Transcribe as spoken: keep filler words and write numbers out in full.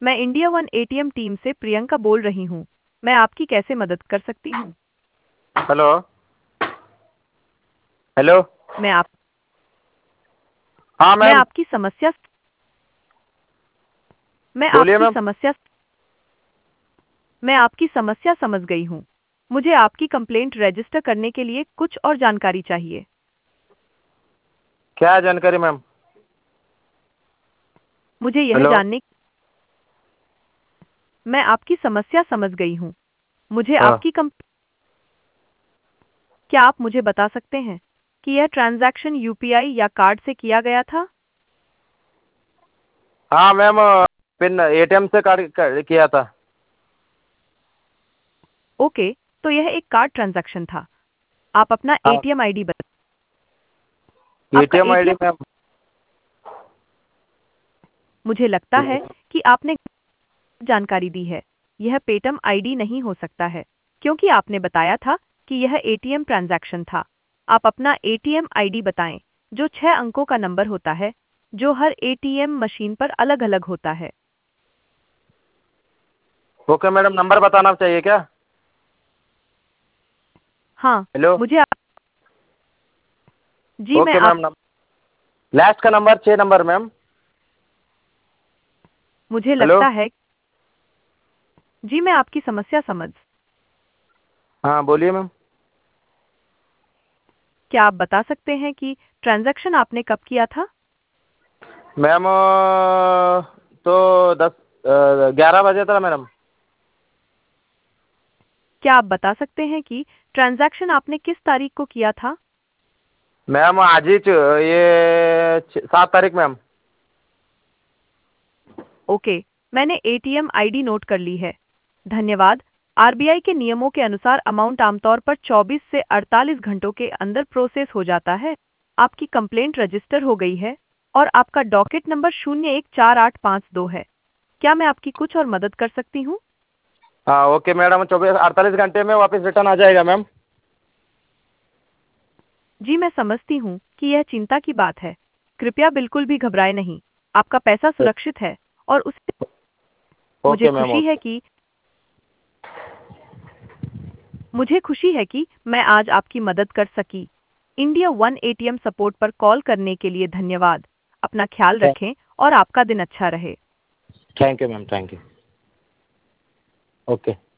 मैं India one ATM team से प्रियंका बोल रही हूँ। मैं आपकी कैसे मदद कर सकती हूँ? Hello hello. मैं आप हाँ मैं मैम, आपकी समस्या मैं बोलिए आपकी मैम। समस्या मैं आपकी समस्या समझ गई हूँ। मुझे आपकी कंप्लेंट रजिस्टर करने के लिए कुछ और जानकारी चाहिए। क्या जानकारी मैम? मुझे यह हेलो। जानने मैं आपकी समस्या समझ गई हूँ। मुझे हाँ आपकी कंप क्या आप मुझे बता सकते हैं कि यह ट्रांजैक्शन यूपीआई या कार्ड से किया गया था? हाँ मैम, पिन एटीएम से कार्ड कर- किया था। ओके, तो यह एक कार्ड ट्रांजैक्शन था। आप अपना हाँ, एटीएम आईडी बता आपका एटीएम आईडी एटीएम मैम। मुझे लगता है कि आपने जानकारी दी है। यह पेटीएम आईडी नहीं हो सकता है, क्योंकि आपने बताया था कि यह एटीएम ट्रांजैक्शन था। आप अपना एटीएम आईडी बताएं, जो छह अंकों का नंबर होता है, जो हर एटीएम मशीन पर अलग-अलग होता है। ओके मैडम, नंबर बताना चाहिए क्या? हाँ, हेलो। मुझे आप जी मैं ओके आप मैम, नम, लास्ट का नंबर छः नंबर मैम। मुझे हेलो। लगता है जी मैं आपकी समस्या समझ हाँ बोलिए मैम। क्या आप बता सकते हैं कि ट्रांजैक्शन आपने कब किया था? मैम अ, तो दस ग्यारह बजे था मैडम। क्या आप बता सकते हैं कि ट्रांजैक्शन आपने किस तारीख को किया था? मैम आज ही च- ये छ- सात तारीख मैम। ओके, मैंने एटीएम आईडी नोट कर ली है। धन्यवाद। आरबीआई के नियमों के अनुसार अमाउंट आमतौर पर चौबीस से अड़तालीस घंटों के अंदर प्रोसेस हो जाता है। आपकी कंप्लेंट रजिस्टर हो गई है और आपका डॉकेट नंबर शून्य एक चार आठ पाँच दो है। क्या मैं आपकी कुछ और मदद कर सकती हूँ? हाँ ओके मैडम, चौबीस अड़तालीस घंटे में वापस रिटर्न आ जाएगा मैम। जी मैं समझती हूँ कि यह चिंता की बात है। कृपया बिल्कुल भी घबराएं नहीं। आपका पैसा सुरक्षित है और उससे मुझे ओके मैम, खुशी है ओके। कि मुझे खुशी है कि मैं आज आपकी मदद कर सकी। इंडिया वन एटीएम सपोर्ट पर कॉल करने के लिए धन्यवाद। अपना ख्याल रखें और आपका दिन अच्छा रहे। Thank you ma'am, thank you. Okay.